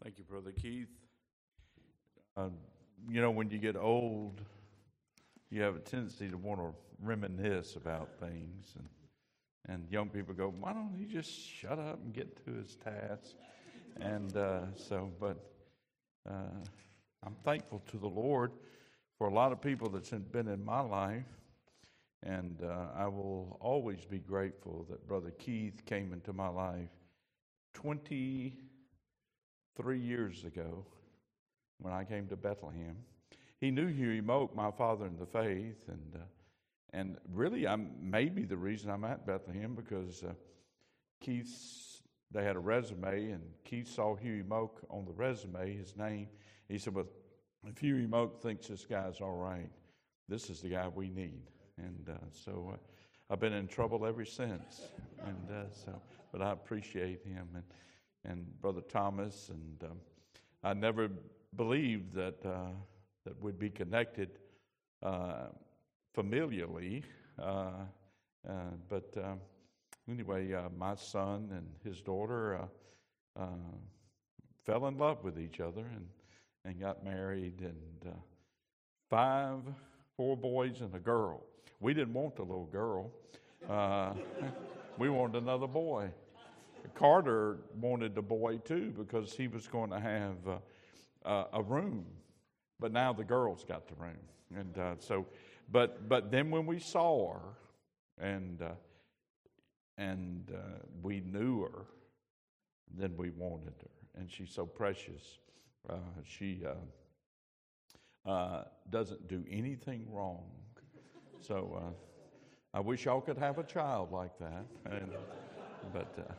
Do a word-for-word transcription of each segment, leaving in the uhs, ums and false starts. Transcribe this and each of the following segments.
Thank you, Brother Keith. Uh, you know, when you get old, you have a tendency to want to reminisce about things. And, and young people go, why don't he just shut up and get to his task? And uh, so, but uh, I'm thankful to the Lord for a lot of people that's been in my life. And uh, I will always be grateful that Brother Keith came into my life twenty-three years ago when I came to Bethlehem. He knew Huey Moak, my father in the faith, and uh, and really, I'm maybe the reason I'm at Bethlehem because uh, Keith's they had a resume, and Keith saw Huey Moak on the resume, his name. He said, "Well, if Huey Moak thinks this guy's all right, this is the guy we need." And uh, so uh, I've been in trouble ever since. And uh, so, but I appreciate him and and Brother Thomas. And um, I never believed that uh, that we'd be connected uh, familially. Uh, uh, but um, anyway, uh, my son and his daughter uh, uh, fell in love with each other and and got married. And uh, five, four boys and a girl. We didn't want the little girl. Uh, we wanted another boy. Carter wanted the boy too because he was going to have uh, uh, a room. But now the girl's got the room. And uh, so, but but then when we saw her and uh, and uh, we knew her, then we wanted her. And she's so precious. Uh, she uh, uh, doesn't do anything wrong. So uh, I wish y'all could have a child like that. And, but uh,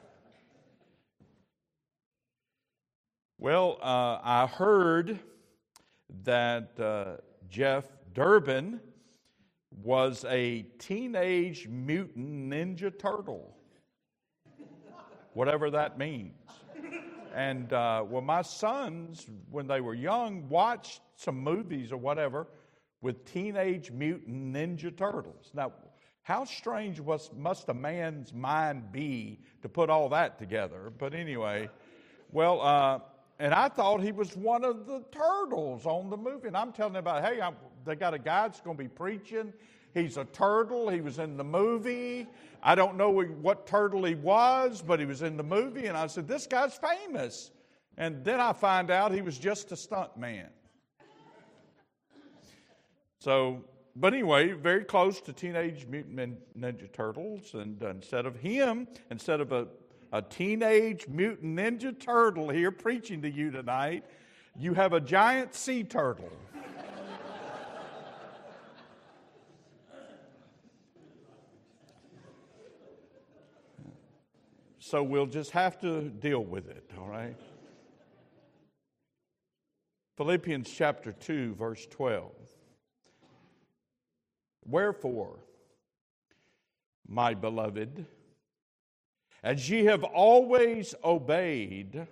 well, uh, I heard that uh, Jeff Durbin was a teenage mutant ninja turtle, whatever that means. And uh, well, my sons, when they were young, watched some movies or whatever with Teenage Mutant Ninja Turtles. Now, how strange was, must a man's mind be to put all that together? But anyway, well, uh, and I thought he was one of the turtles on the movie. And I'm telling them about, hey, I'm, they got a guy that's going to be preaching. He's a turtle. He was in the movie. I don't know what turtle he was, but he was in the movie. And I said, this guy's famous. And then I find out he was just a stunt man. So, but anyway, very close to Teenage Mutant Ninja Turtles. And uh, instead of him, instead of a, a Teenage Mutant Ninja Turtle here preaching to you tonight, you have a giant sea turtle. So we'll just have to deal with it, all right? Philippians chapter two, verse twelve. Wherefore, my beloved, as ye have always obeyed,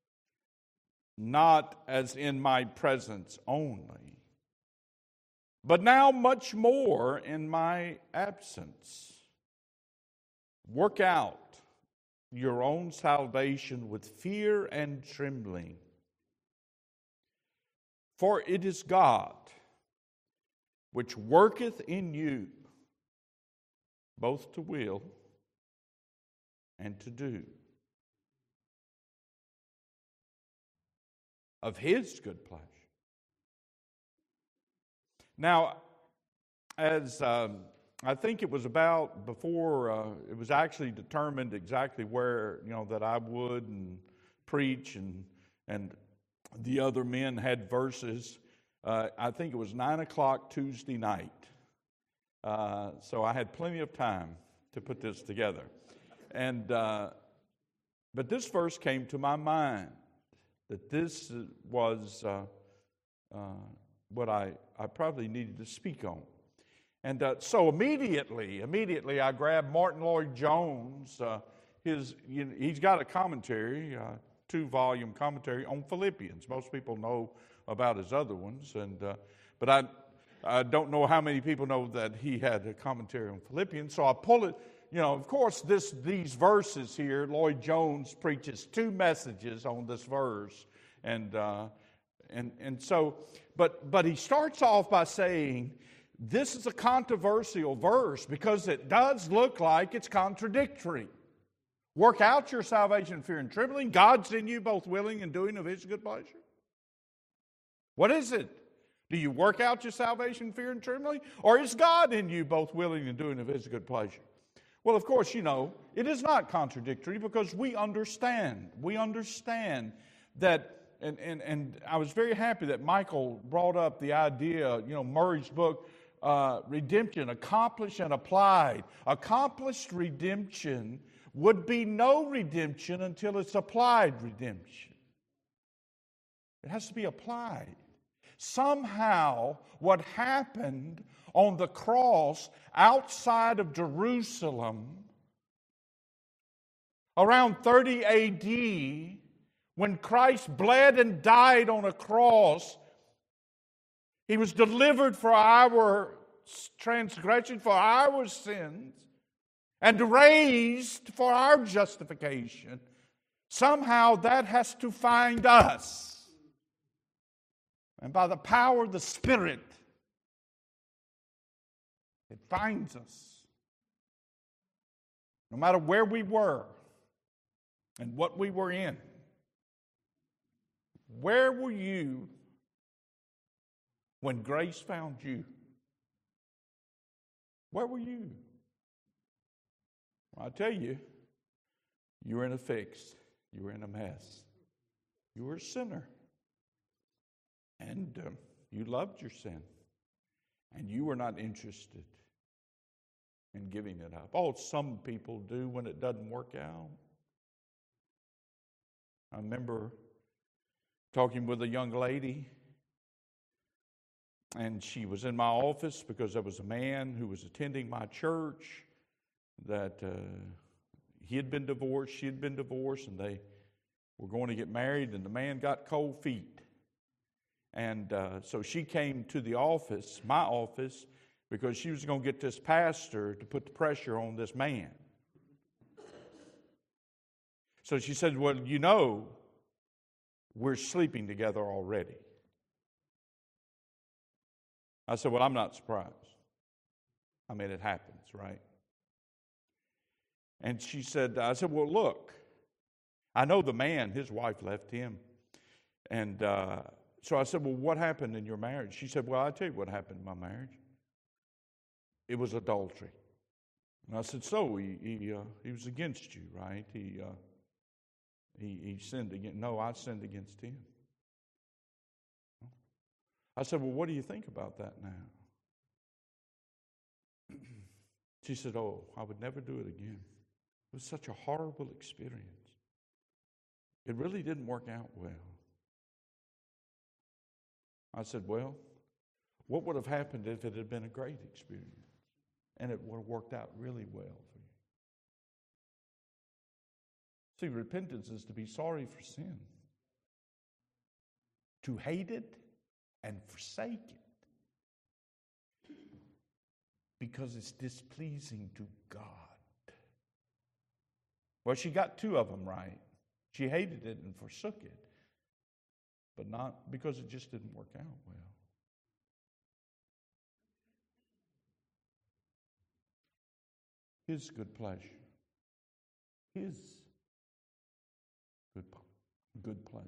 not as in my presence only, but now much more in my absence, work out your own salvation with fear and trembling. For it is God which worketh in you both to will and to do of His good pleasure. Now, as um, I think it was about before uh, it was actually determined exactly where, you know, that I would and preach and and the other men had verses. Uh, I think it was nine o'clock Tuesday night. Uh, so I had plenty of time to put this together. And uh, but this verse came to my mind that this was uh, uh, what I, I probably needed to speak on. And uh, so immediately, immediately I grabbed Martin Lloyd-Jones. Uh, his, you know, he's got a commentary, uh, two-volume commentary on Philippians. Most people know about his other ones, and uh, but I, I don't know how many people know that he had a commentary on Philippians. So I pull it. You know, of course, this these verses here, Lloyd-Jones preaches two messages on this verse, And uh, and and so, but but he starts off by saying, this is a controversial verse because it does look like it's contradictory. Work out your salvation in fear and trembling. God's in you, both willing and doing of His good pleasure. What is it? Do you work out your salvation in fear and trembling? Or is God in you, both willing and doing of His good pleasure? Well, of course, you know, it is not contradictory because we understand. We understand that, and, and, and I was very happy that Michael brought up the idea, you know, Murray's book, uh, Redemption, Accomplished and Applied. Accomplished redemption would be no redemption until it's applied redemption. It has to be applied. Somehow, what happened on the cross outside of Jerusalem around thirty A D, when Christ bled and died on a cross, He was delivered for our transgression, for our sins, and raised for our justification. Somehow that has to find us. And by the power of the Spirit, it finds us. No matter where we were and what we were in. Where were you when grace found you? Where were you? Well, I tell you, you were in a fix. You were in a mess. You were a sinner. And um, you loved your sin. And you were not interested in giving it up. Oh, some people do when it doesn't work out. I remember talking with a young lady, and she was in my office because there was a man who was attending my church that uh, he had been divorced, she had been divorced, and they were going to get married, and the man got cold feet. And uh, so she came to the office, my office, because she was going to get this pastor to put the pressure on this man. So she said, well, you know, we're sleeping together already. I said, well, I'm not surprised. I mean, it happens, right? And she said, I said, well, look, I know the man, his wife left him. And uh, so I said, well, what happened in your marriage? She said, well, I'll tell you what happened in my marriage. It was adultery. And I said, so he he, uh, he was against you, right? He, uh, he he sinned against. No, I sinned against him. I said, well, what do you think about that now? She said, oh, I would never do it again. It was such a horrible experience. It really didn't work out well. I said, well, what would have happened if it had been a great experience? And it would have worked out really well for you. See, repentance is to be sorry for sin, to hate it and forsake it, because it's displeasing to God. Well, she got two of them right. She hated it and forsook it, but not because it just didn't work out well. His good pleasure. His good, good pleasure.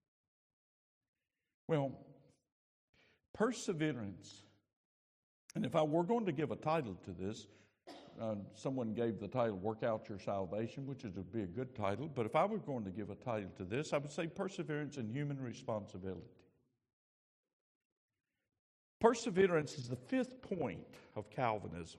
Well, perseverance. And if I were going to give a title to this, uh, someone gave the title, Work Out Your Salvation, which would be a good title. But if I were going to give a title to this, I would say Perseverance and Human Responsibility. Perseverance is the fifth point of Calvinism.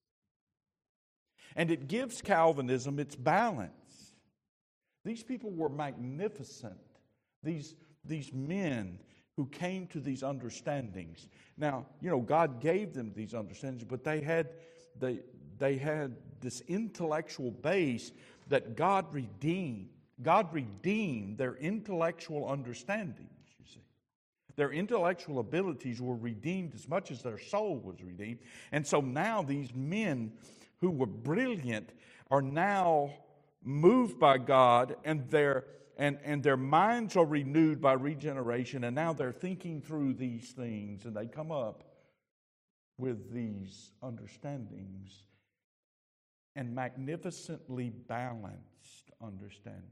And it gives Calvinism its balance. These people were magnificent. These, these men who came to these understandings. Now, you know, God gave them these understandings, but they had they, they had this intellectual base that God redeemed. God redeemed their intellectual understandings, you see. Their intellectual abilities were redeemed as much as their soul was redeemed. And so now these men who were brilliant are now moved by God, and they're And, and their minds are renewed by regeneration, and now they're thinking through these things, and they come up with these understandings and magnificently balanced understanding.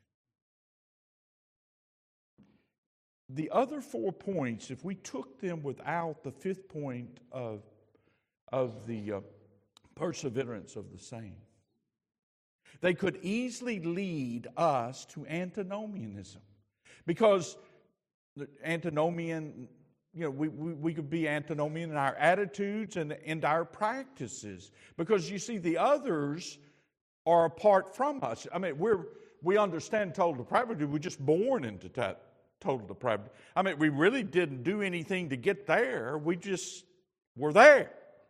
The other four points, if we took them without the fifth point of, of the uh, perseverance of the saints, they could easily lead us to antinomianism. Because the antinomian, you know, we, we, we could be antinomian in our attitudes and, and our practices. Because you see, the others are apart from us. I mean, we're we understand total depravity. We're just born into that total depravity. I mean, we really didn't do anything to get there. We just were there.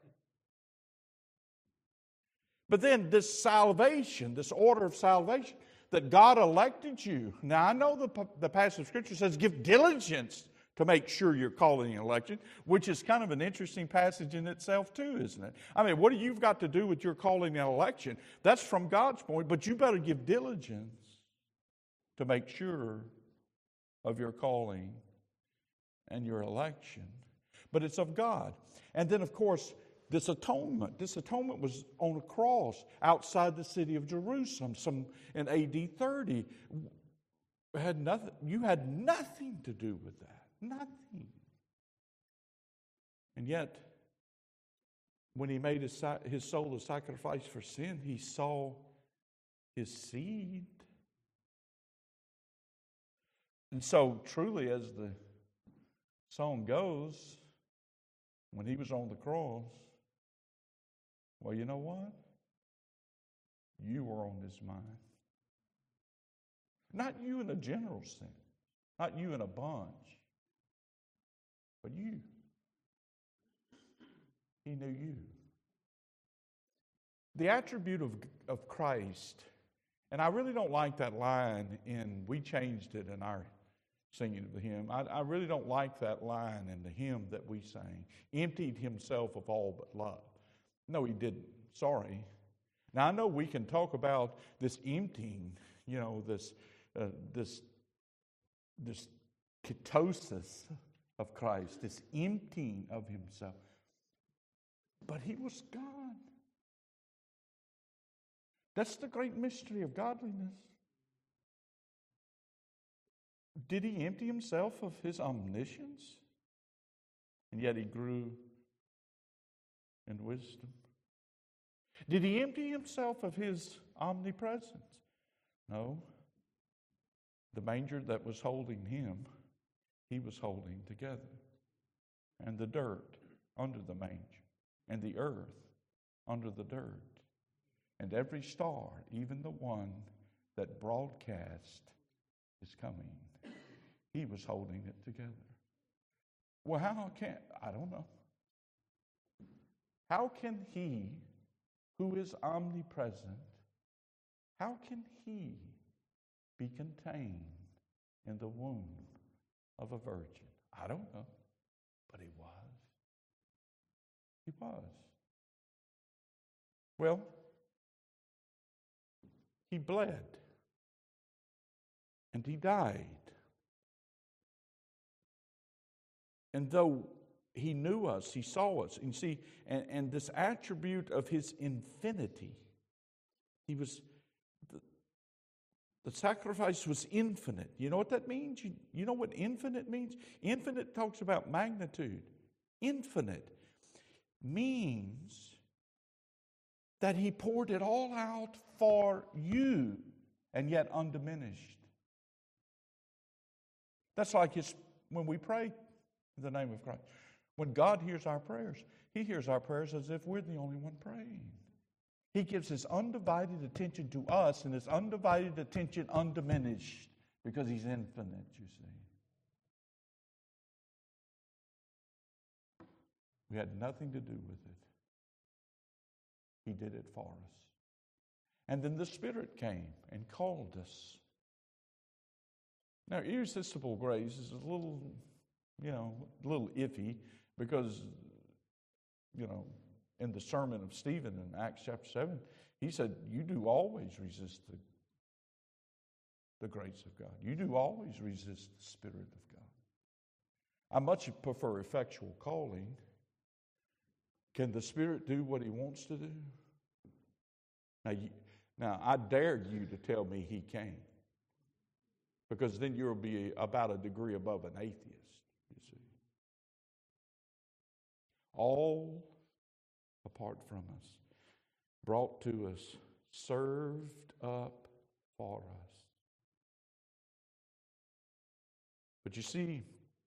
But then this salvation, this order of salvation, that God elected you. Now, I know the, the passage of Scripture says, give diligence to make sure you're calling an election, which is kind of an interesting passage in itself too, isn't it? I mean, what do you've got to do with your calling an election? That's from God's point, but you better give diligence to make sure of your calling and your election. But it's of God. And then, of course, this atonement. This atonement was on a cross outside the city of Jerusalem, some in A D thirty. Had nothing, you had nothing to do with that. Nothing. And yet, when he made his, his soul a sacrifice for sin, he saw his seed. And so, truly, as the song goes, when he was on the cross, well, you know what? You were on his mind. Not you in a general sense, not you in a bunch, but you. He knew you. The attribute of, of Christ, and I really don't like that line in, we changed it in our singing of the hymn. I, I really don't like that line in the hymn that we sang. Emptied himself of all but love. No, he didn't. Sorry. Now, I know we can talk about this emptying, you know, this uh, this this ketosis of Christ, this emptying of himself. But he was God. That's the great mystery of godliness. Did he empty himself of his omniscience? And yet he grew in wisdom. Did he empty himself of his omnipresence? No. The manger that was holding him, he was holding together. And the dirt under the manger, and the earth under the dirt, and every star, even the one that broadcast is coming, he was holding it together. Well, how can, I don't know. How can he who is omnipresent, how can he be contained in the womb of a virgin? I don't know, but he was. He was. Well, he bled and he died. And though he knew us, he saw us. And see, and, and this attribute of his infinity, he was, the, the sacrifice was infinite. You know what that means? You, you know what infinite means? Infinite talks about magnitude. Infinite means that he poured it all out for you, and yet undiminished. That's like his, when we pray in the name of Christ. When God hears our prayers, he hears our prayers as if we're the only one praying. He gives his undivided attention to us, and his undivided attention undiminished, because he's infinite, you see. We had nothing to do with it. He did it for us. And then the Spirit came and called us. Now, irresistible grace is a little, you know, a little iffy, because, you know, in the sermon of Stephen in Acts chapter seven, he said, you do always resist the the grace of God. You do always resist the Spirit of God. I much prefer effectual calling. Can the Spirit do what He wants to do? Now, you, now I dare you to tell me He can't. Because then you'll be about a degree above an atheist, you see. All apart from us, brought to us, served up for us. But you see,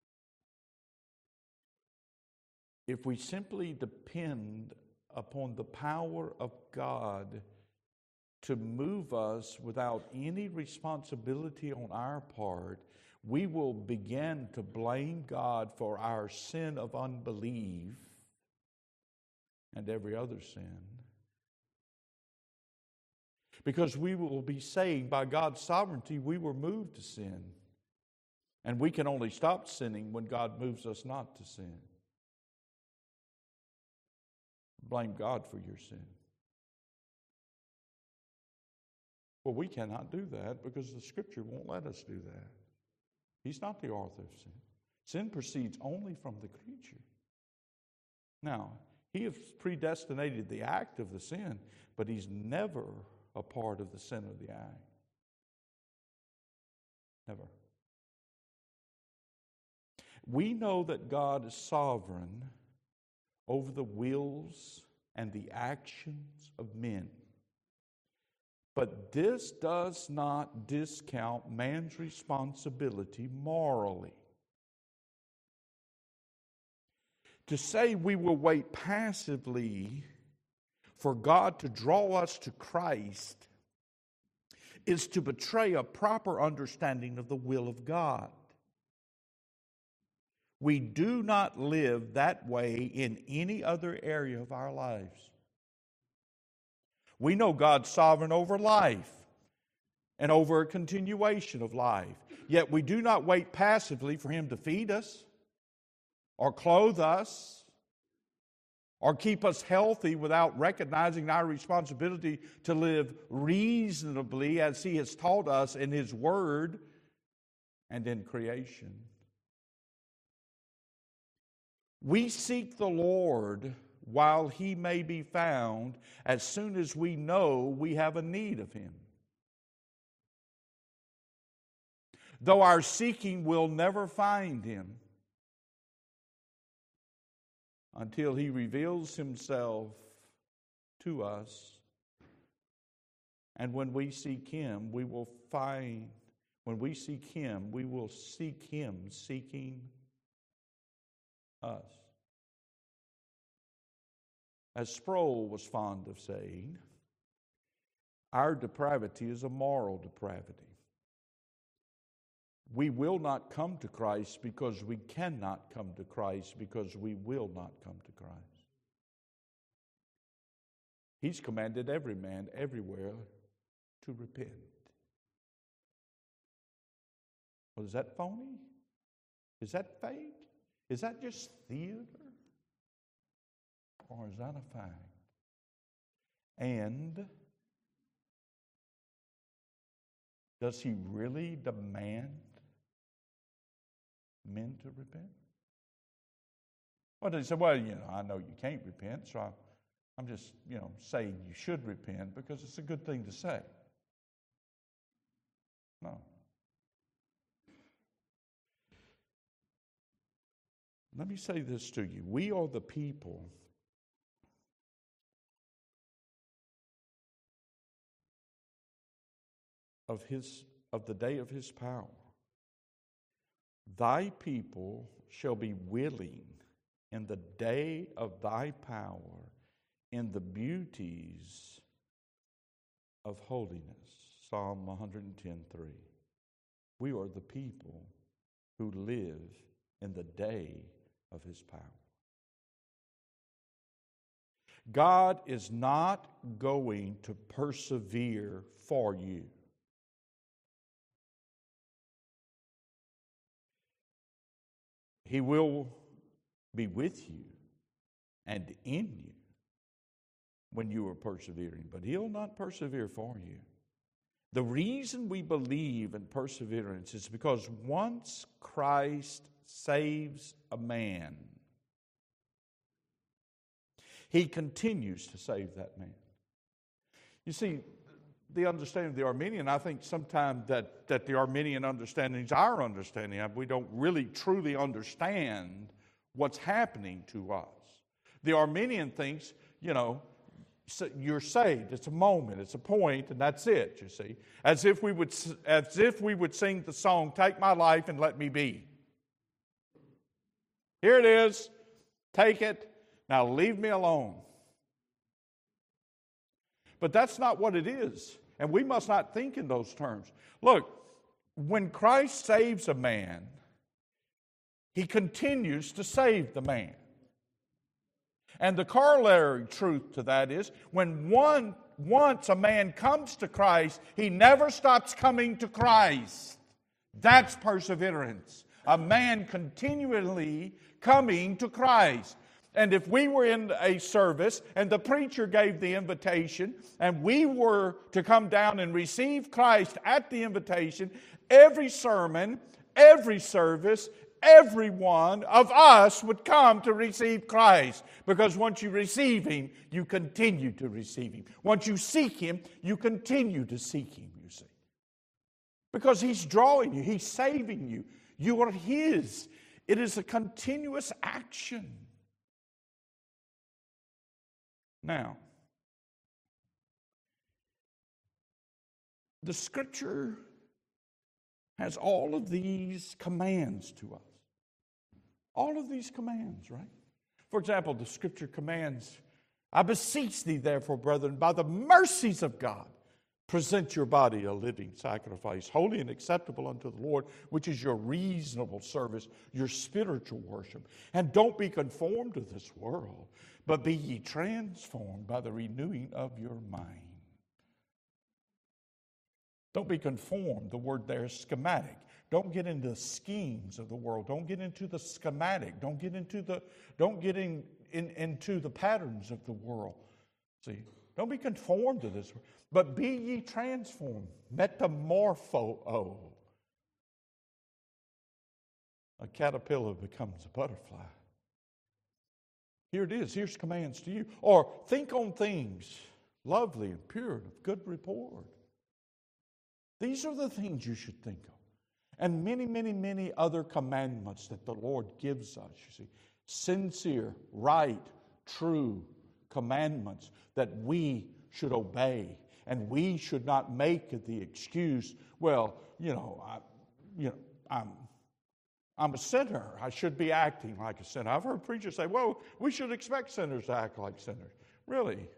if we simply depend upon the power of God to move us without any responsibility on our part, we will begin to blame God for our sin of unbelief and every other sin. Because we will be saying by God's sovereignty we were moved to sin. And we can only stop sinning when God moves us not to sin. Blame God for your sin. Well, we cannot do that because the Scripture won't let us do that. He's not the author of sin. Sin proceeds only from the creature. Now, He has predestinated the act of the sin, but He's never a part of the sin of the act. Never. We know that God is sovereign over the wills and the actions of men. But this does not discount man's responsibility morally. To say we will wait passively for God to draw us to Christ is to betray a proper understanding of the will of God. We do not live that way in any other area of our lives. We know God's sovereign over life and over a continuation of life. Yet we do not wait passively for Him to feed us or clothe us or keep us healthy without recognizing our responsibility to live reasonably as He has taught us in His Word and in creation. We seek the Lord while He may be found as soon as we know we have a need of Him. Though our seeking will never find Him until He reveals Himself to us. And when we seek Him, we will find, when we seek Him, we will seek Him seeking us. As Sproul was fond of saying, our depravity is a moral depravity. We will not come to Christ because we cannot come to Christ because we will not come to Christ. He's commanded every man everywhere to repent. Well, is that phony? Is that fake? Is that just theater? Or is that a fact? And does He really demand men to repent? Well, they say, well, you know, I know you can't repent, so I, I'm just, you know, saying you should repent because it's a good thing to say. No. Let me say this to you. We are the people of his of the day of His power. Thy people shall be willing in the day of Thy power, in the beauties of holiness. Psalm one ten three. We are the people who live in the day of His power. God is not going to persevere for you. He will be with you and in you when you are persevering, but He'll not persevere for you. The reason we believe in perseverance is because once Christ saves a man, He continues to save that man. You see, the understanding of the Arminian, I think sometimes that, that the Arminian understanding is our understanding. We don't really truly understand what's happening to us. The Arminian thinks, you know, you're saved. It's a moment, it's a point, and that's it, you see. As if we would, as if we would sing the song, "Take my life and let me be." Here it is. Take it. Now leave me alone. But that's not what it is. And we must not think in those terms. Look, when Christ saves a man, He continues to save the man. And the corollary truth to that is, when one once a man comes to Christ, he never stops coming to Christ. That's perseverance. A man continually coming to Christ. And if we were in a service and the preacher gave the invitation and we were to come down and receive Christ at the invitation, every sermon, every service, every one of us would come to receive Christ. Because once you receive Him, you continue to receive Him. Once you seek Him, you continue to seek Him, you see. Because He's drawing you. He's saving you. You are His. It is a continuous action. Now, the Scripture has all of these commands to us. All of these commands, right? For example, the Scripture commands, "I beseech thee, therefore, brethren, by the mercies of God, present your body a living sacrifice, holy and acceptable unto the Lord, which is your reasonable service, your spiritual worship. And don't be conformed to this world, but be ye transformed by the renewing of your mind." Don't be conformed. The word there is schematic. Don't get into the schemes of the world. Don't get into the schematic. Don't get into the don't get in, in, into the patterns of the world. See, don't be conformed to this world, but be ye transformed. Metamorpho. A caterpillar becomes a butterfly. Here it is. Here's commands to you. Or think on things lovely and pure and of good report. These are the things you should think of. And many, many, many other commandments that the Lord gives us, you see. Sincere, right, true commandments that we should obey. And we should not make the excuse, well, you know, I, you know, I'm, I'm a sinner. I should be acting like a sinner. I've heard preachers say, well, we should expect sinners to act like sinners. Really?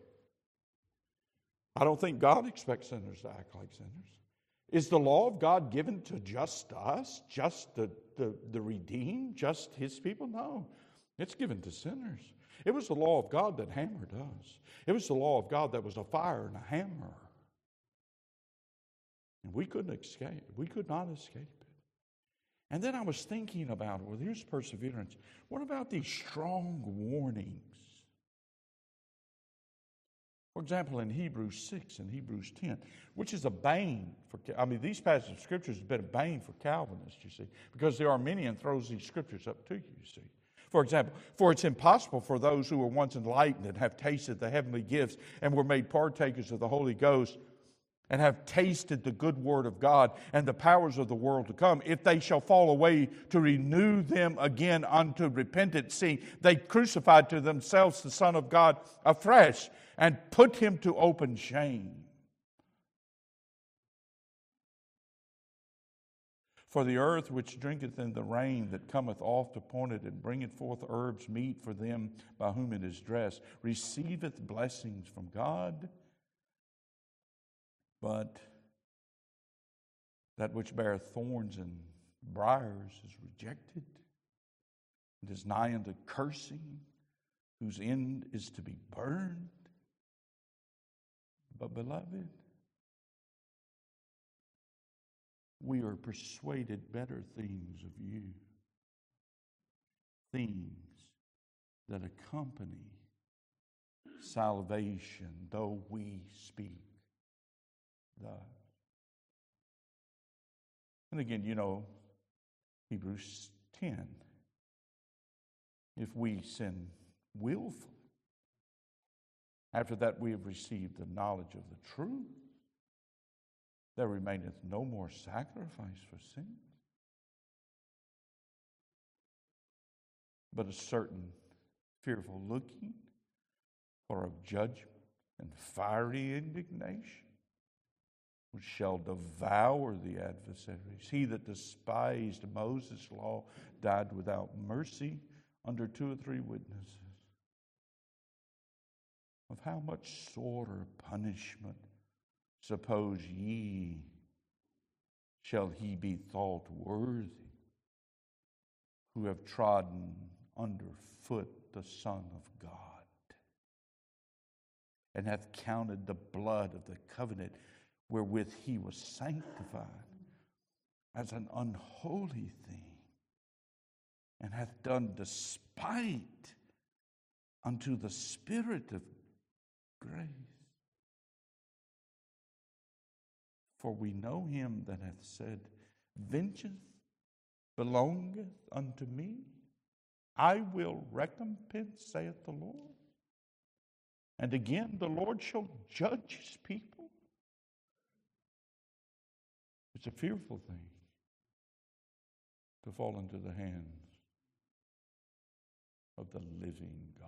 I don't think God expects sinners to act like sinners. Is the law of God given to just us, just the, the, the redeemed, just His people? No. It's given to sinners. It was the law of God that hammered us. It was the law of God that was a fire and a hammer. And we couldn't escape. We could not escape it. And then I was thinking about, well, here's perseverance. What about these strong warnings? For example, in Hebrews six and Hebrews ten, which is a bane for, I mean, these passages of Scriptures have been a bane for Calvinists, you see, because the Arminian throws these Scriptures up to you, you see. For example, for it's impossible for those who were once enlightened and have tasted the heavenly gifts and were made partakers of the Holy Ghost and have tasted the good word of God and the powers of the world to come, if they shall fall away, to renew them again unto repentance, seeing they crucified to themselves the Son of God afresh and put Him to open shame. For the earth which drinketh in the rain that cometh oft upon it, and bringeth forth herbs meet for them by whom it is dressed, receiveth blessings from God. But that which beareth thorns and briars is rejected, and is nigh unto cursing, whose end is to be burned. But beloved, we are persuaded better things of you, things that accompany salvation, though we speak thus. And again, you know, Hebrews ten. If we sin willfully, after that we have received the knowledge of the truth, there remaineth no more sacrifice for sin, but a certain fearful looking for of judgment and fiery indignation, which shall devour the adversaries. He that despised Moses' law died without mercy under two or three witnesses. Of how much sorter punishment, suppose ye, shall he be thought worthy, who have trodden under foot the Son of God, and hath counted the blood of the covenant wherewith he was sanctified as an unholy thing, and hath done despite unto the Spirit of grace. For we know him that hath said, Vengeance belongeth unto me, I will recompense, saith the Lord. And again, the Lord shall judge his people. It's a fearful thing to fall into the hands of the living God.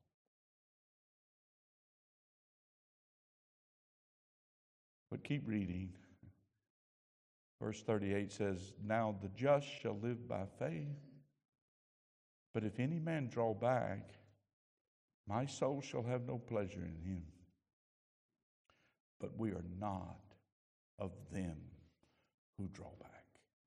But keep reading. Verse thirty-eight says, Now the just shall live by faith. But if any man draw back, my soul shall have no pleasure in him. But we are not of them who draw back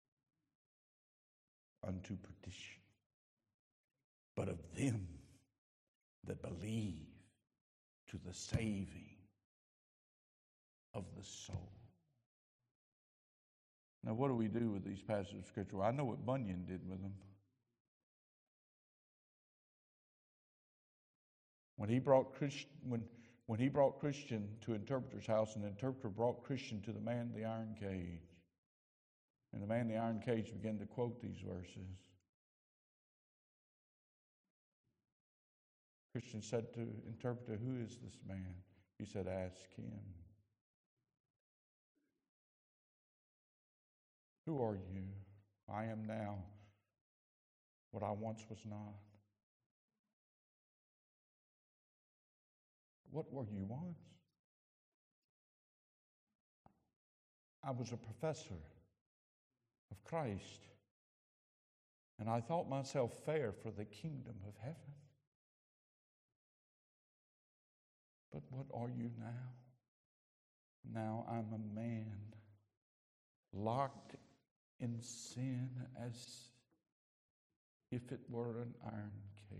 unto perdition, but of them that believe to the saving of the soul. Now, what do we do with these passages of Scripture? I know what Bunyan did with them. When he brought Christ, when, when he brought Christian to interpreter's house, and the interpreter brought Christian to the man in the iron cage, and the man in the iron cage began to quote these verses, Christian said to interpreter, Who is this man? He said, Ask him. Who are you? I am now what I once was not. What were you once? I was a professor of Christ, and I thought myself fair for the kingdom of heaven. But what are you now? Now I'm a man locked in sin as if it were an iron cage.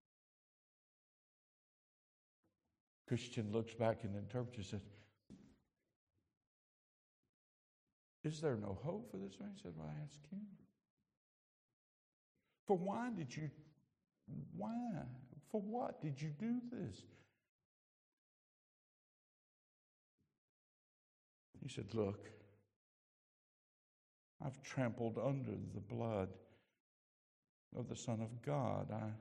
Christian looks back and interprets and says, Is there no hope for this man? He said, Well, I ask him. For why did you, why? For what did you do this? He said, Look, I've trampled under the blood of the Son of God. I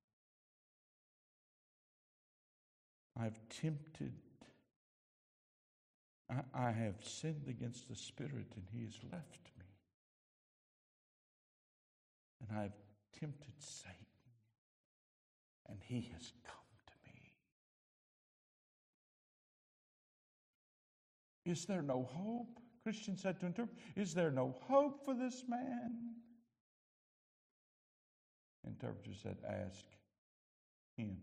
I've tempted, I, I have sinned against the Spirit, and he has left me. And I've tempted Satan, and he has come to me. Is there no hope? Christian said to interpret, Is there no hope for this man? Interpreter said, Ask him.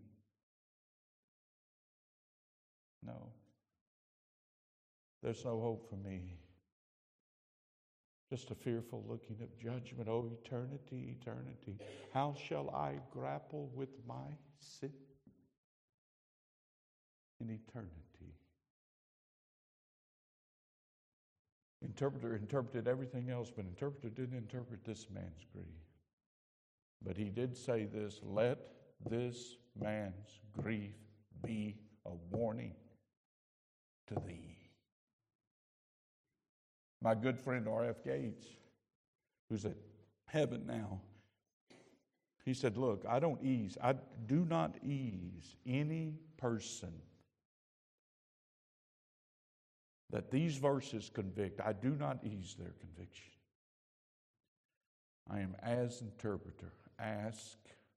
No. There's no hope for me. Just a fearful looking of judgment. Oh, eternity, eternity. How shall I grapple with my sin in eternity? Interpreter interpreted everything else, but interpreter didn't interpret this man's grief. But he did say this, Let this man's grief be a warning to thee. My good friend R F Gates who's at heaven now, he said, look, I don't ease, I do not ease any person that these verses convict. I do not ease their conviction. I am as interpreter. Ask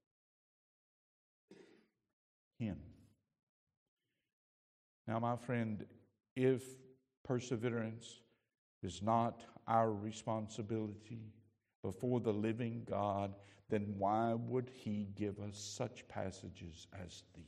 him. Now, my friend, if perseverance is not our responsibility before the living God, then why would he give us such passages as these?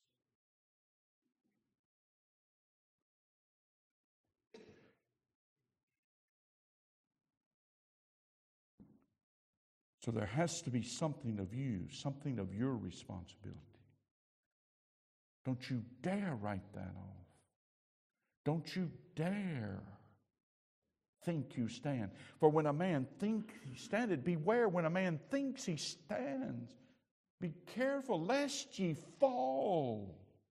So there has to be something of you, something of your responsibility. Don't you dare write that off. Don't you dare think you stand. For when a man think he standeth, beware when a man thinks he stands. Be careful lest ye fall.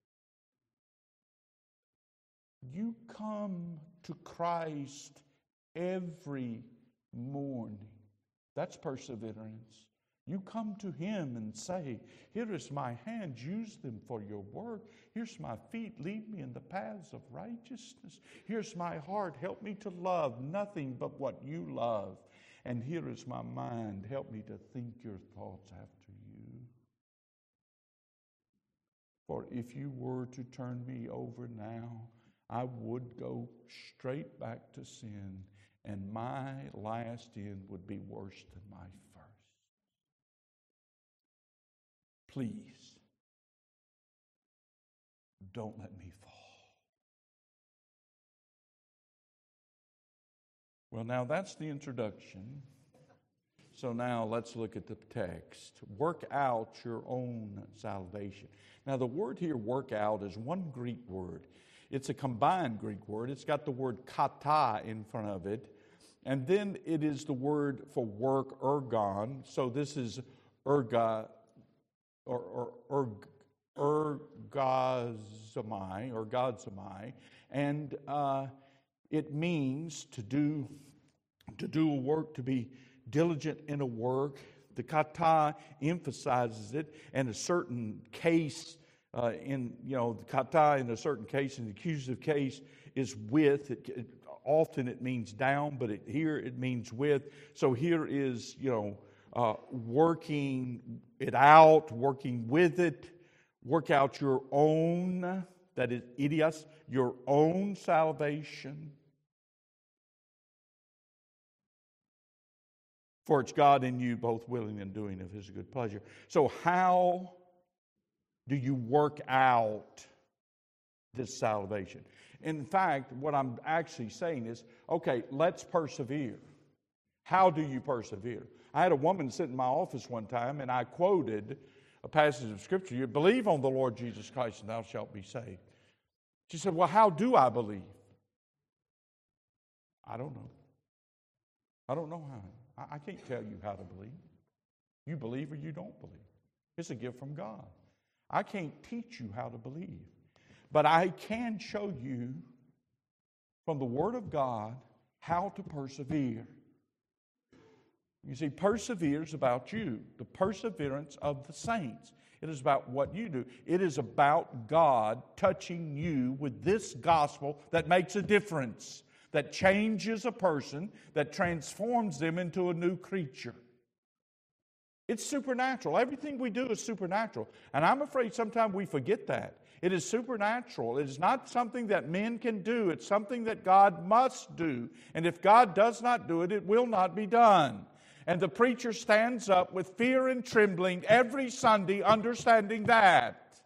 You come to Christ every morning. That's perseverance. You come to him and say, here is my hands, use them for your work. Here's my feet, lead me in the paths of righteousness. Here's my heart, help me to love nothing but what you love. And here is my mind, help me to think your thoughts after you. For if you were to turn me over now, I would go straight back to sin, and my last end would be worse than my first. Please, don't let me fall. Well, now that's the introduction. So now let's look at the text. Work out your own salvation. Now the word here, work out, is one Greek word. It's a combined Greek word. It's got the word kata in front of it. And then it is the word for work, ergon. So this is erga, or, or, or ergazomai, or godzomai. And uh, it means to do, to do a work, to be diligent in a work. The kata emphasizes it, and a certain case uh, in, you know, the kata in a certain case, in the accusative case, is with. It, it, often it means down, but it, here it means with. So here is, you know, uh, working it out, working with it, work out your own, that is idios, your own salvation. For it's God in you, both willing and doing of his good pleasure. So how do you work out this salvation? In fact, what I'm actually saying is, okay, let's persevere. How do you persevere? I had a woman sit in my office one time, and I quoted a passage of Scripture. You believe on the Lord Jesus Christ, and thou shalt be saved. She said, well, how do I believe? I don't know. I don't know how. I can't tell you how to believe. You believe or you don't believe. It's a gift from God. I can't teach you how to believe. But I can show you from the Word of God how to persevere. You see, persevere is about you. The perseverance of the saints. It is about what you do. It is about God touching you with this gospel that makes a difference, that changes a person, that transforms them into a new creature. It's supernatural. Everything we do is supernatural. And I'm afraid sometimes we forget that. It is supernatural. It is not something that men can do. It's something that God must do. And if God does not do it, it will not be done. And the preacher stands up with fear and trembling every Sunday, understanding that.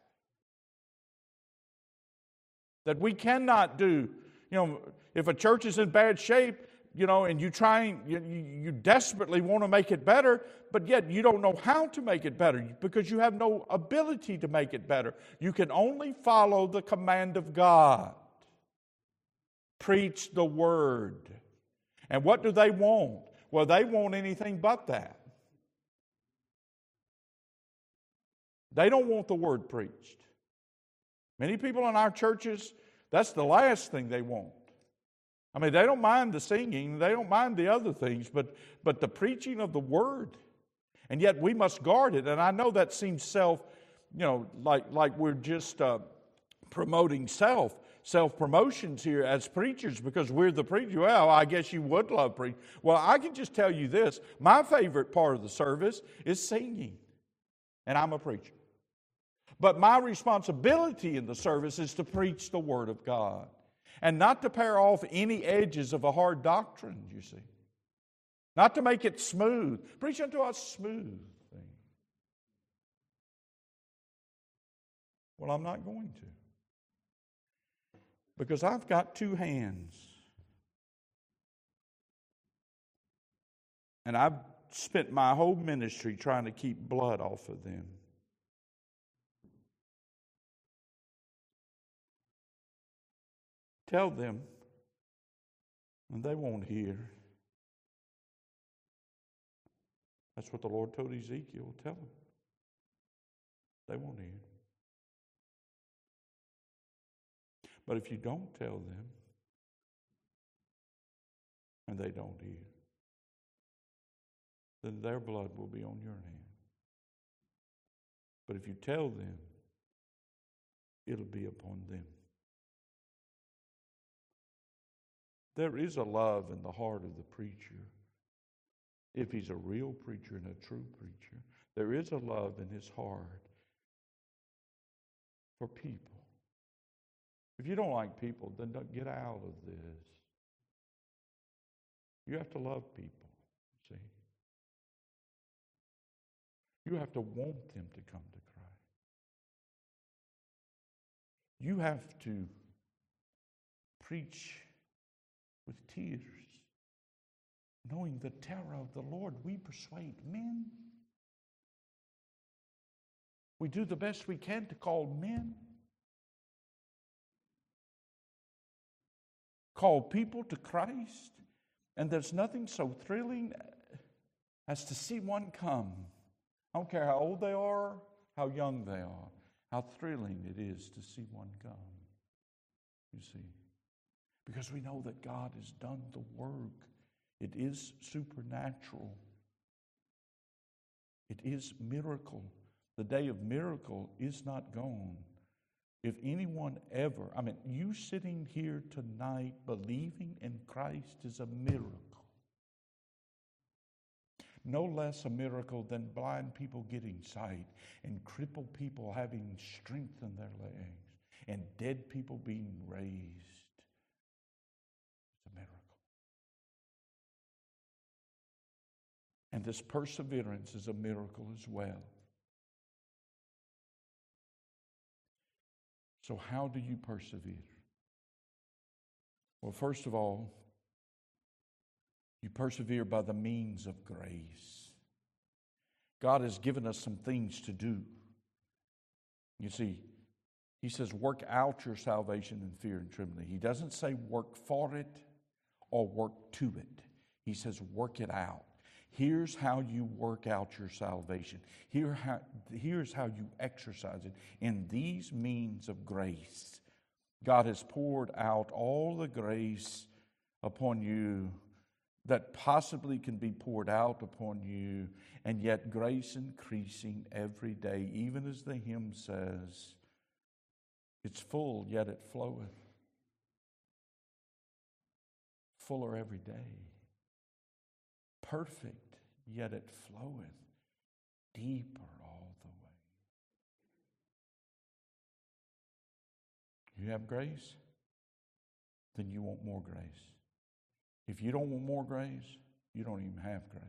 That we cannot do. You know, if a church is in bad shape, you know, and you trying, you, you desperately want to make it better, but yet you don't know how to make it better because you have no ability to make it better. You can only follow the command of God. Preach the word. And what do they want? Well, they want anything but that. They don't want the word preached. Many people in our churches, that's the last thing they want. I mean, they don't mind the singing, they don't mind the other things, but, but the preaching of the Word. And yet we must guard it. And I know that seems self, you know, like, like we're just uh, promoting self, self-promotions here as preachers because we're the preacher. Well, I guess you would love preaching. Well, I can just tell you this. My favorite part of the service is singing. And I'm a preacher. But my responsibility in the service is to preach the Word of God. And not to pare off any edges of a hard doctrine, you see. Not to make it smooth. Preach unto us smooth things. Well, I'm not going to. Because I've got two hands. And I've spent my whole ministry trying to keep blood off of them. Tell them, and they won't hear. That's what the Lord told Ezekiel. Tell them. They won't hear. But if you don't tell them, and they don't hear, then their blood will be on your hand. But if you tell them, it'll be upon them. There is a love in the heart of the preacher. If he's a real preacher and a true preacher, there is a love in his heart for people. If you don't like people, then don't get out of this. You have to love people, see? You have to want them to come to Christ. You have to preach with tears, knowing the terror of the Lord, we persuade men. We do the best we can to call men, call people to Christ, and there's nothing so thrilling as to see one come. I don't care how old they are, how young they are, how thrilling it is to see one come, you see. Because we know that God has done the work. It is supernatural. It is miracle. The day of miracle is not gone. If anyone ever, I mean, you sitting here tonight believing in Christ is a miracle. No less a miracle than blind people getting sight and crippled people having strength in their legs and dead people being raised. It's a miracle. And this perseverance is a miracle as well. So how do you persevere? Well, first of all, you persevere by the means of grace. God has given us some things to do. You see, He says, work out your salvation in fear and trembling. He doesn't say work for it or work to it. He says work it out. Here's how you work out your salvation. Here how, here's how you exercise it. In these means of grace, God has poured out all the grace upon you that possibly can be poured out upon you, and yet grace increasing every day, even as the hymn says, it's full, yet it floweth. Fuller every day. Perfect, yet it floweth. Deeper all the way. You have grace? Then you want more grace. If you don't want more grace, you don't even have grace.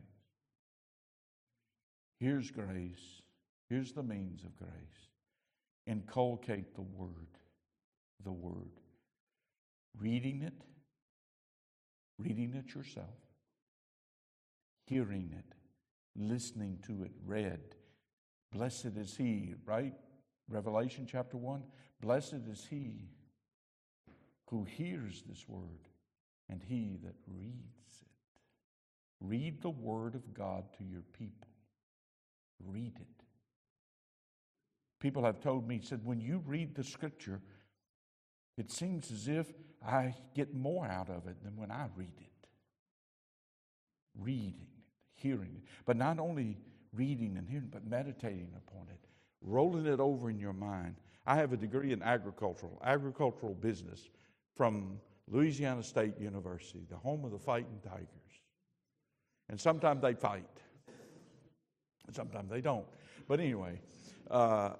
Here's grace. Here's the means of grace. Inculcate the Word. The Word. Reading it. Reading it yourself. Hearing it. Listening to it read. Blessed is he, right? Revelation chapter one. Blessed is he who hears this word and he that reads it. Read the Word of God to your people. Read it. People have told me, said, when you read the Scripture, It seems as if I get more out of it than when I read it. Reading it, hearing it. But not only reading and hearing, but meditating upon it, rolling it over in your mind. I have a degree in agricultural, agricultural business from Louisiana State University, the home of the Fighting Tigers. And sometimes they fight. Sometimes they don't. But anyway, uh,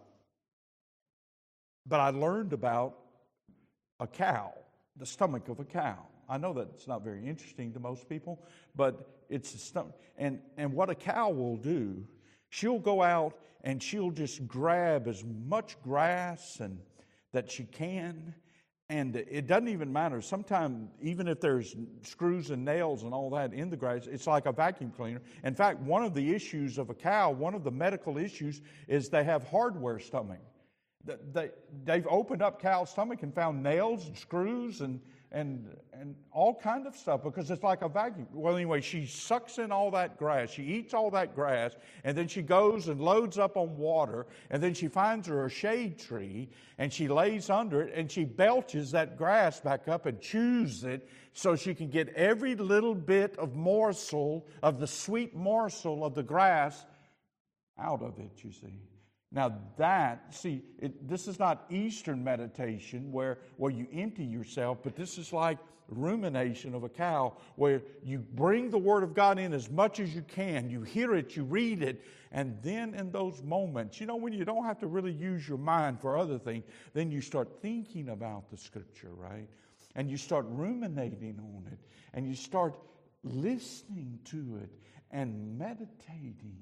but I learned about a cow, the stomach of a cow. I know that it's not very interesting to most people, but it's a stomach. And, and what a cow will do, she'll go out and she'll just grab as much grass and that she can. And it doesn't even matter. Sometimes, even if there's screws and nails and all that in the grass, it's like a vacuum cleaner. In fact, one of the issues of a cow, one of the medical issues, is they have hardware stomach. They, they've opened up cow's stomach and found nails and screws and and and all kind of stuff because it's like a vacuum. Well, anyway, she sucks in all that grass. She eats all that grass, and then she goes and loads up on water, and then she finds her a shade tree, and she lays under it, and she belches that grass back up and chews it so she can get every little bit of morsel, of the sweet morsel of the grass out of it, you see. Now that, see, it, this is not Eastern meditation where, where you empty yourself, but this is like rumination of a cow where you bring the Word of God in as much as you can. You hear it, you read it, and then in those moments, you know, when you don't have to really use your mind for other things, then you start thinking about the Scripture, right? And you start ruminating on it, and you start listening to it and meditating.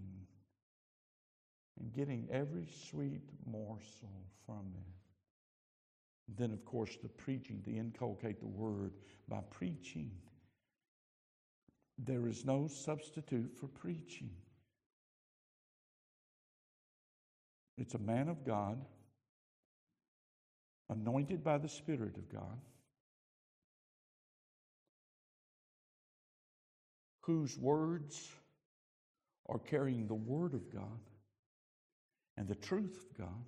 And getting every sweet morsel from it. Then, of course, the preaching, to inculcate the Word by preaching. There is no substitute for preaching. It's a man of God, anointed by the Spirit of God, whose words are carrying the Word of God and the truth of God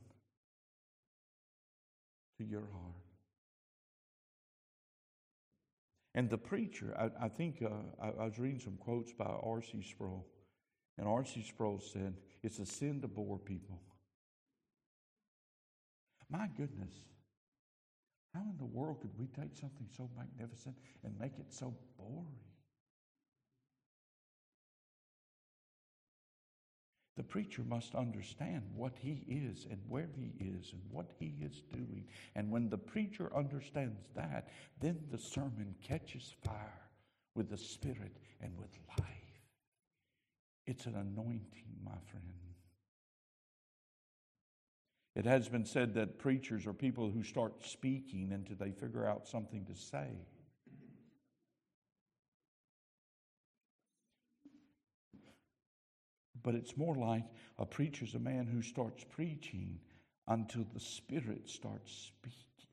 to your heart. And the preacher, I, I think uh, I, I was reading some quotes by R C Sproul, and R C Sproul said, it's a sin to bore people. My goodness, how in the world could we take something so magnificent and make it so boring? The preacher must understand what he is and where he is and what he is doing. And when the preacher understands that, then the sermon catches fire with the Spirit and with life. It's an anointing, my friend. It has been said that preachers are people who start speaking until they figure out something to say. But it's more like a preacher's a man who starts preaching until the Spirit starts speaking.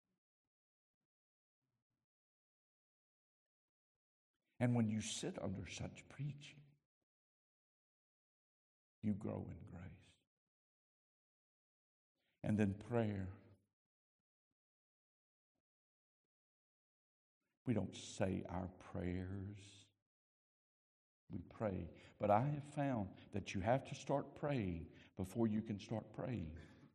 And when you sit under such preaching, you grow in grace. And then prayer. We don't say our prayers. We pray. But I have found that you have to start praying before you can start praying.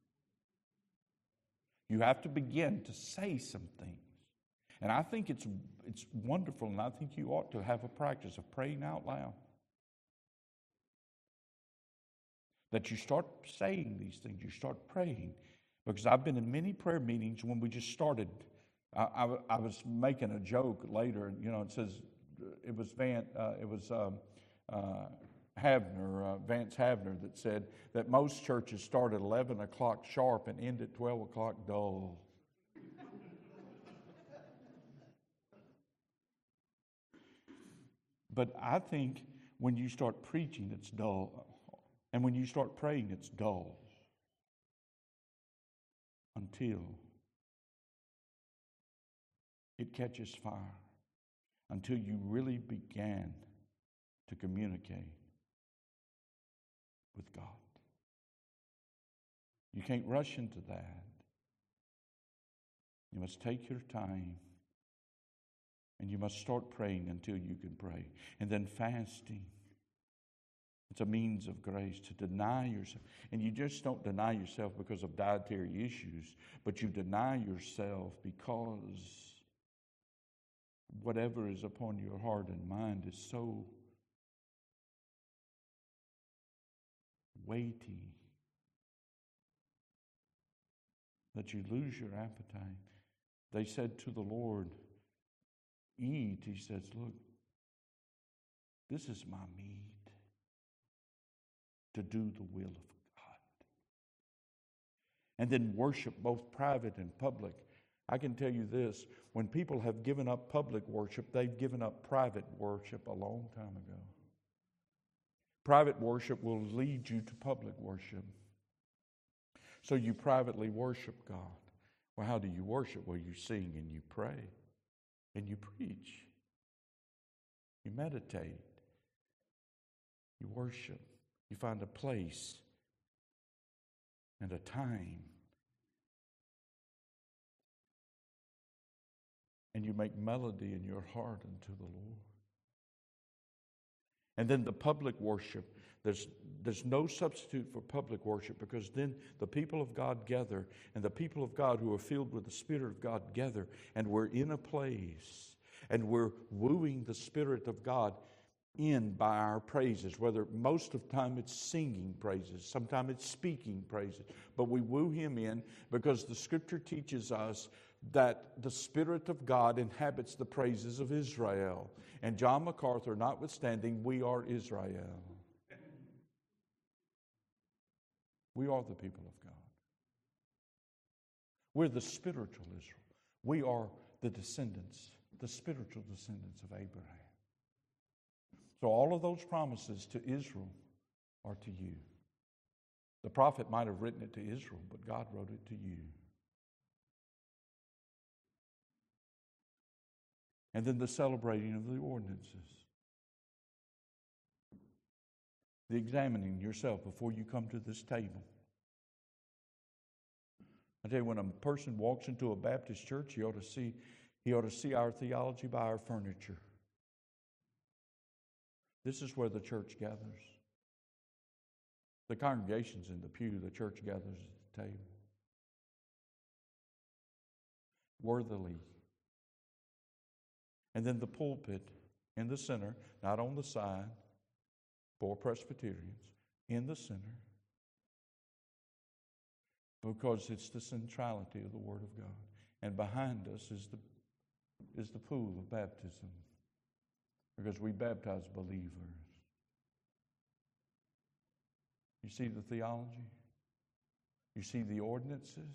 You have to begin to say some things. And I think it's, it's wonderful, and I think you ought to have a practice of praying out loud. That you start saying these things, you start praying. Because I've been in many prayer meetings when we just started. I, I, I was making a joke later, you know, it says, it was Van, uh, it was um, uh, Havner, uh, Vance Havner that said that most churches start at eleven o'clock sharp and end at twelve o'clock dull. But I think when you start preaching, it's dull. And when you start praying, it's dull. Until it catches fire. Until you really began to communicate with God. You can't rush into that. You must take your time. And you must start praying until you can pray. And then fasting. It's a means of grace to deny yourself. And you just don't deny yourself because of dietary issues, but you deny yourself because whatever is upon your heart and mind is so weighty that you lose your appetite. They said to the Lord, eat. He says, look, this is my meat, to do the will of God. And then worship, both private and public. I can tell you this, when people have given up public worship, they've given up private worship a long time ago. Private worship will lead you to public worship. So you privately worship God. Well, how do you worship? Well, you sing and you pray and you preach. You meditate. You worship. You find a place and a time. And you make melody in your heart unto the Lord. And then the public worship, there's, there's no substitute for public worship, because then the people of God gather, and the people of God who are filled with the Spirit of God gather, and we're in a place, and we're wooing the Spirit of God in by our praises, whether most of the time it's singing praises, sometimes it's speaking praises, but we woo Him in because the Scripture teaches us that the Spirit of God inhabits the praises of Israel. And John MacArthur notwithstanding, we are Israel. We are the people of God. We're the spiritual Israel. We are the descendants, the spiritual descendants of Abraham. So all of those promises to Israel are to you. The prophet might have written it to Israel, but God wrote it to you. And then the celebrating of the ordinances. The examining yourself before you come to this table. I tell you, when a person walks into a Baptist church, he ought to see, he ought to see our theology by our furniture. This is where the church gathers. The congregation's in the pew, the church gathers at the table. Worthily. And then the pulpit in the center, not on the side, for Presbyterians, in the center, because it's the centrality of the Word of God. And behind us is the, is the pool of baptism, because we baptize believers. You see the theology? You see the ordinances?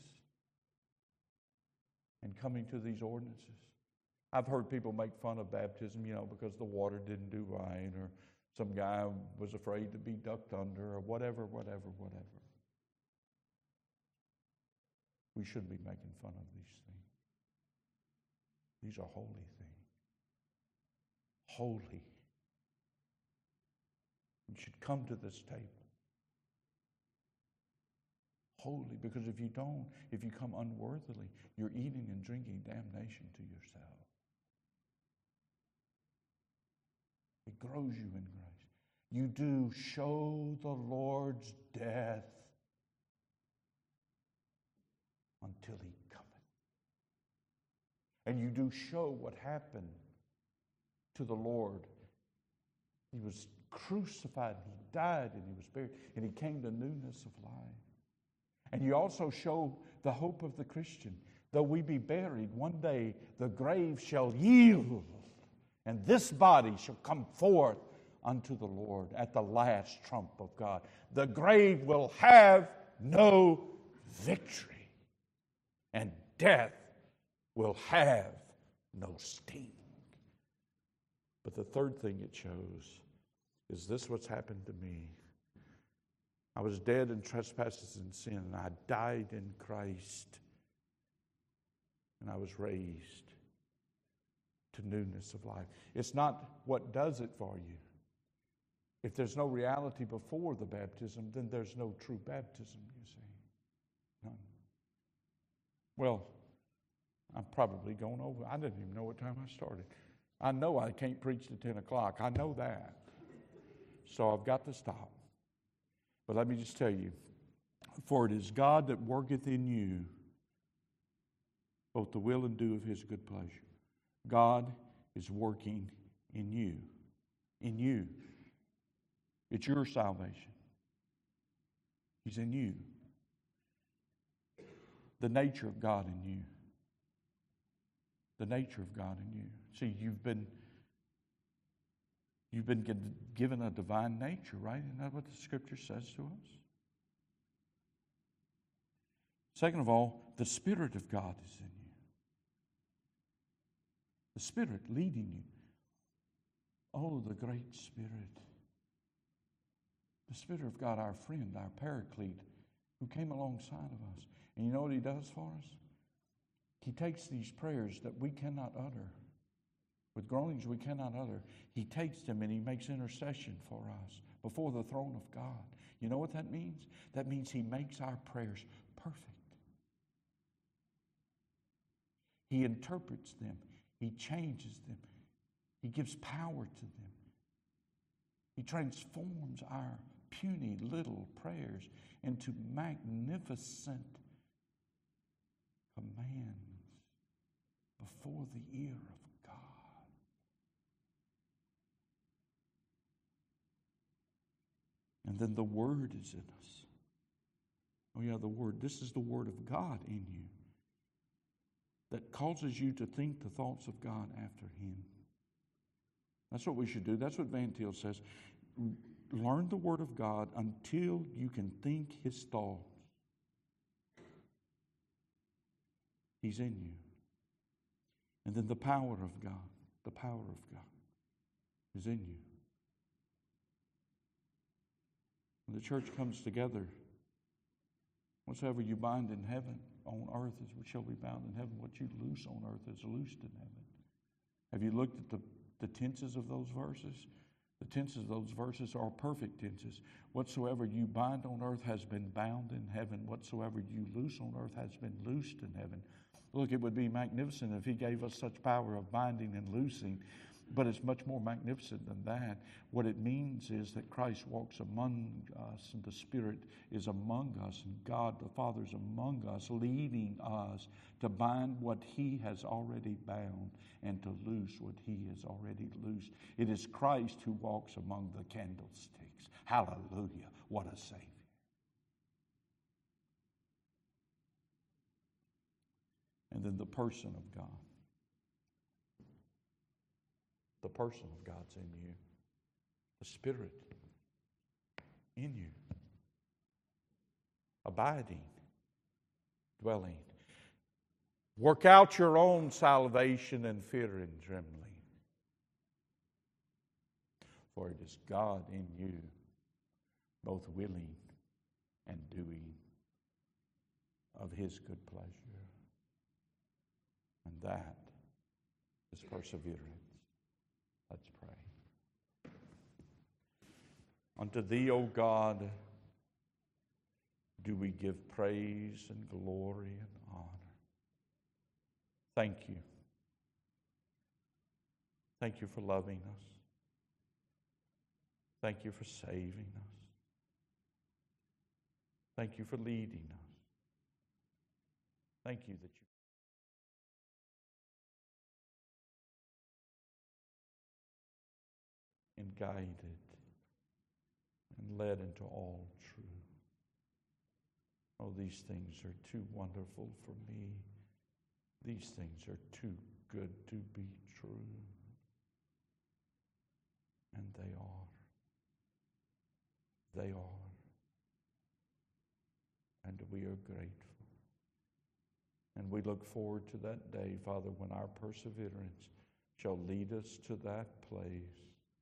And coming to these ordinances. I've heard people make fun of baptism, you know, because the water didn't do right, or some guy was afraid to be ducked under, or whatever, whatever, whatever. We shouldn't be making fun of these things. These are holy things. Holy. You should come to this table. Holy, because if you don't, if you come unworthily, you're eating and drinking damnation to yourself. It grows you in grace. You do show the Lord's death until He cometh. And you do show what happened to the Lord. He was crucified, He died, and He was buried, and He came to newness of life. And you also show the hope of the Christian. Though we be buried, one day the grave shall yield, and this body shall come forth unto the Lord at the last trump of God. The grave will have no victory, and death will have no sting. But the third thing it shows is this: what's happened to me. I was dead in trespasses and sin, and I died in Christ, and I was raised to newness of life. It's not what does it for you. If there's no reality before the baptism, then there's no true baptism, you see. None. Well, I'm probably going over. I didn't even know what time I started. I know I can't preach to ten o'clock. I know that. So I've got to stop. But let me just tell you, for it is God that worketh in you both the will and do of His good pleasure. God is working in you. In you. It's your salvation. He's in you. The nature of God in you. The nature of God in you. See, you've been you've been given a divine nature, right? Isn't that what the Scripture says to us? Second of all, the Spirit of God is in you. The Spirit leading you. Oh, the great Spirit. The Spirit of God, our friend, our paraclete, who came alongside of us. And you know what He does for us? He takes these prayers that we cannot utter, with groanings we cannot utter. He takes them and He makes intercession for us before the throne of God. You know what that means? That means He makes our prayers perfect. He interprets them. He changes them. He gives power to them. He transforms our puny little prayers into magnificent commands before the ear of God. And then the Word is in us. Oh yeah, the Word. This is the Word of God in you that causes you to think the thoughts of God after Him. That's what we should do. That's what Van Til says. Learn the Word of God until you can think His thoughts. He's in you. And then the power of God, the power of God is in you. When the church comes together, whatsoever you bind in heaven on earth is what shall be bound in heaven. What you loose on earth is loosed in heaven. Have you looked at the, the tenses of those verses? The tenses of those verses are perfect tenses. Whatsoever you bind on earth has been bound in heaven. Whatsoever you loose on earth has been loosed in heaven. Look, it would be magnificent if He gave us such power of binding and loosing, but it's much more magnificent than that. What it means is that Christ walks among us, and the Spirit is among us, and God the Father is among us, leading us to bind what He has already bound and to loose what He has already loosed. It is Christ who walks among the candlesticks. Hallelujah. What a Savior. And then the person of God. The person of God's in you. The Spirit in you. Abiding. Dwelling. Work out your own salvation in fear and trembling. For it is God in you, both willing and doing of His good pleasure. And that is perseverance. Let's pray. Unto Thee, O God, do we give praise and glory and honor. Thank you. Thank you for loving us. Thank you for saving us. Thank you for leading us. Thank you that you and guided and led into all truth. Oh, these things are too wonderful for me. These things are too good to be true. And they are. They are. And we are grateful. And we look forward to that day, Father, when our perseverance shall lead us to that place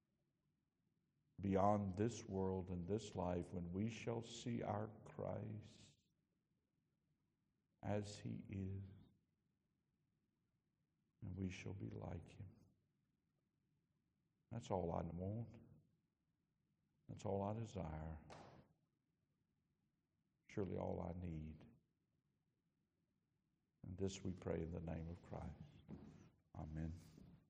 beyond this world and this life, when we shall see our Christ as He is, and we shall be like Him. That's all I want. That's all I desire. Surely all I need. And this we pray in the name of Christ. Amen.